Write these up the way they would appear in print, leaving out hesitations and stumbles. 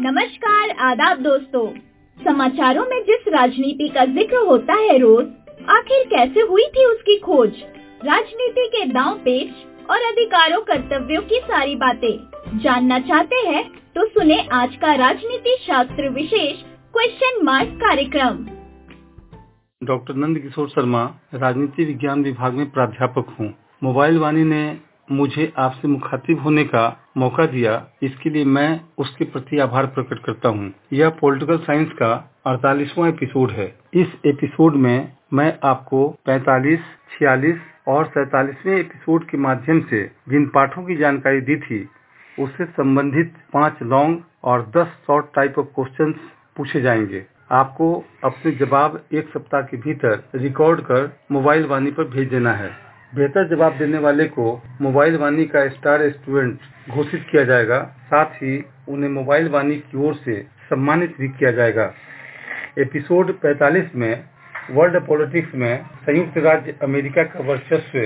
नमस्कार, आदाब दोस्तों। समाचारों में जिस राजनीति का जिक्र होता है रोज, आखिर कैसे हुई थी उसकी खोज? राजनीति के दांव पेच और अधिकारों कर्तव्यों की सारी बातें जानना चाहते हैं तो सुने आज का राजनीति शास्त्र विशेष क्वेश्चन मार्क कार्यक्रम। डॉक्टर नंद किशोर शर्मा राजनीति विज्ञान विभाग में प्राध्यापक हूँ। मोबाइल वाणी ने मुझे आपसे मुखातिब होने का मौका दिया, इसके लिए मैं उसके प्रति आभार प्रकट करता हूँ। यह पॉलिटिकल साइंस का 48वां एपिसोड है। इस एपिसोड में मैं आपको 45, 46 और 47वें एपिसोड के माध्यम से जिन पाठों की जानकारी दी थी, उससे संबंधित 5 लॉन्ग और 10 शॉर्ट टाइप ऑफ क्वेश्चंस पूछे जाएंगे। आपको अपने जवाब 1 सप्ताह के भीतर रिकॉर्ड कर मोबाइल वाणी पर भेज देना है। बेहतर जवाब देने वाले को मोबाइल वाणी का स्टार स्टूडेंट घोषित किया जाएगा। साथ ही उन्हें मोबाइल वाणी की ओर से सम्मानित भी किया जाएगा। एपिसोड 45 में वर्ल्ड पॉलिटिक्स में संयुक्त राज्य अमेरिका का वर्चस्व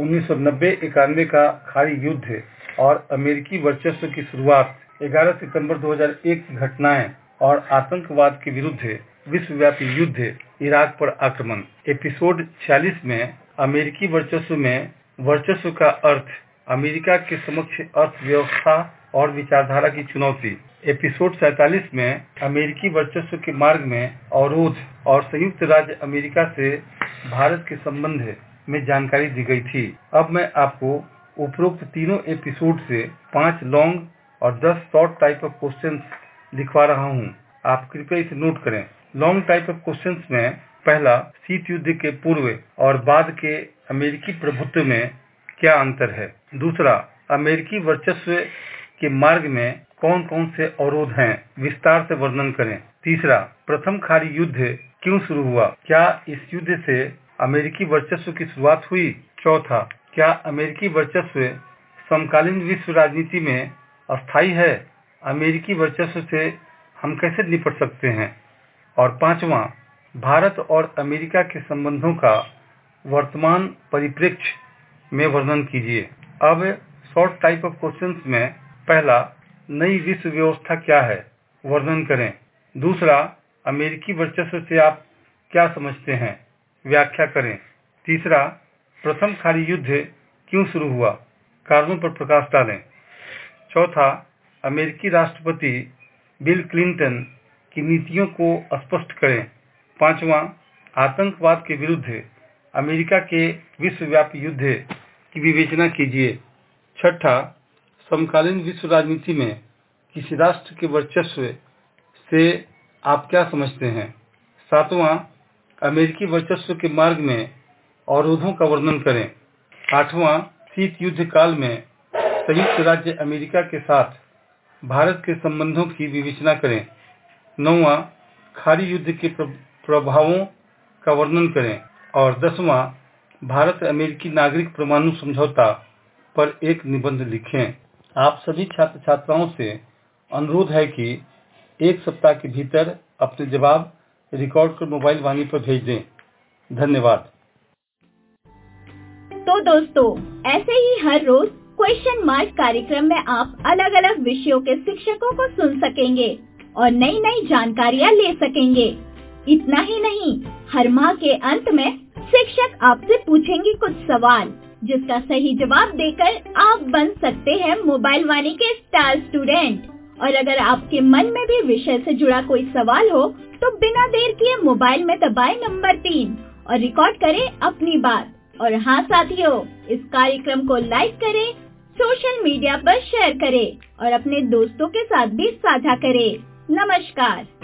1990-91 का खाड़ी युद्ध और अमेरिकी वर्चस्व की शुरुआत 11 सितंबर 2001 की घटनाएं और आतंकवाद के विरुद्ध विश्वव्यापी युद्ध, इराक पर आक्रमण। एपिसोड 46 में अमेरिकी वर्चस्व में वर्चस्व का अर्थ, अमेरिका के समक्ष अर्थव्यवस्था और विचारधारा की चुनौती। एपिसोड 47 में अमेरिकी वर्चस्व के मार्ग में अवरोध और संयुक्त राज्य अमेरिका से भारत के संबंध में जानकारी दी गई थी। अब मैं आपको उपरोक्त तीनों एपिसोड से 5 लॉन्ग और 10 शॉर्ट टाइप ऑफ क्वेश्चंस लिखवा रहा हूँ। आप कृपया इसे नोट करें। लॉन्ग टाइप ऑफ क्वेश्चंस में पहला, शीत युद्ध के पूर्व और बाद के अमेरिकी प्रभुत्व में क्या अंतर है? दूसरा, अमेरिकी वर्चस्व के मार्ग में कौन कौन से अवरोध हैं? विस्तार से वर्णन करें। तीसरा, प्रथम खाड़ी युद्ध क्यों शुरू हुआ? क्या इस युद्ध से अमेरिकी वर्चस्व की शुरुआत हुई? चौथा, क्या अमेरिकी वर्चस्व समकालीन विश्व राजनीति में अस्थायी है? अमेरिकी वर्चस्व से हम कैसे निपट सकते हैं? और पांचवा, भारत और अमेरिका के संबंधों का वर्तमान परिप्रेक्ष्य में वर्णन कीजिए। अब शॉर्ट टाइप ऑफ क्वेश्चंस में पहला, नई विश्व व्यवस्था क्या है? वर्णन करें। दूसरा, अमेरिकी वर्चस्व से आप क्या समझते हैं? व्याख्या करें। तीसरा, प्रथम खाड़ी युद्ध क्यों शुरू हुआ? कारणों पर प्रकाश डालें। चौथा, अमेरिकी राष्ट्रपति बिल क्लिंटन की नीतियों को स्पष्ट करें। पांचवा, आतंकवाद के विरुद्ध अमेरिका के विश्वव्यापी युद्ध की विवेचना कीजिए। छठा, समकालीन विश्व राजनीति में किसी राष्ट्र के वर्चस्व से आप क्या समझते हैं? सातवां, अमेरिकी वर्चस्व के मार्ग में अवरोधों का वर्णन करें। आठवां, शीत युद्ध काल में संयुक्त राज्य अमेरिका के साथ भारत के संबंधों की विवेचना करें। नौवां, खाड़ी युद्ध के प्रभावों का वर्णन करें। और 10वां, भारत अमेरिकी नागरिक परमाणु समझौता पर एक निबंध लिखें। आप सभी छात्र छात्राओं से अनुरोध है कि 1 सप्ताह के भीतर अपने जवाब रिकॉर्ड कर मोबाइल वाणी पर भेज दें। धन्यवाद। तो दोस्तों, ऐसे ही हर रोज क्वेश्चन मार्क कार्यक्रम में आप अलग अलग विषयों के शिक्षकों को सुन सकेंगे और नई नई जानकारियाँ ले सकेंगे। इतना ही नहीं, हर माह के अंत में शिक्षक आपसे पूछेंगे कुछ सवाल, जिसका सही जवाब देकर आप बन सकते हैं मोबाइल वाणी के स्टार स्टूडेंट। और अगर आपके मन में भी विषय से जुड़ा कोई सवाल हो तो बिना देर किए मोबाइल में दबाएं नंबर 3 और रिकॉर्ड करें अपनी बात। और हाँ साथियों, इस कार्यक्रम को लाइक करें, सोशल मीडिया पर शेयर करें और अपने दोस्तों के साथ भी साझा करें। नमस्कार।